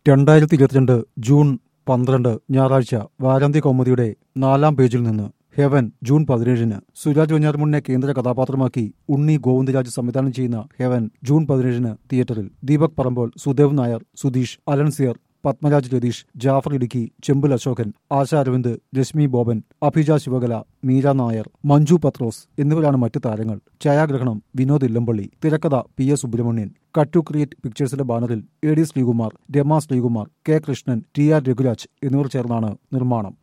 2022 June 12 ഞായറാഴ്ച വാരാന്ത്യ കൗമുദിയുടെ 4-ാം പേജിൽ നിന്ന് ഹെവൻ ജൂൺ 17-ന് സുരാജ് വെഞ്ഞാറമൂടിനെ കേന്ദ്ര കഥാപാത്രമാക്കി ഉണ്ണി ഗോവിന്ദരാജ് സംവിധാനം ചെയ്യുന്ന ഹെവൻ ജൂൺ 17-ന് തിയേറ്ററിൽ. ദീപക് പറമ്പോൾ, സുദേവ് നായർ, സുധീഷ്, അലൻസിയർ, പത്മരാജ് രതീഷ്, ജാഫർ ഇടുക്കി, ചെമ്പുൽ അശോകൻ, ആശ അരവിന്ദ്, രശ്മി ബോബൻ, അഭിജ ശിവകല, മീര നായർ, മഞ്ജു പത്രോസ് എന്നിവരാണ് മറ്റ് താരങ്ങൾ. ഛായാഗ്രഹണം വിനോദ് ഇല്ലമ്പള്ളി. തിരക്കഥ P A Subramanian. Cut to create പിക്ചേഴ്സിന്റെ ബാനറിൽ A D Sreekumar, Rama Sreekumar, K Krishnan, T R Raghuraj എന്നിവർ ചേർന്നാണ് നിർമ്മാണം.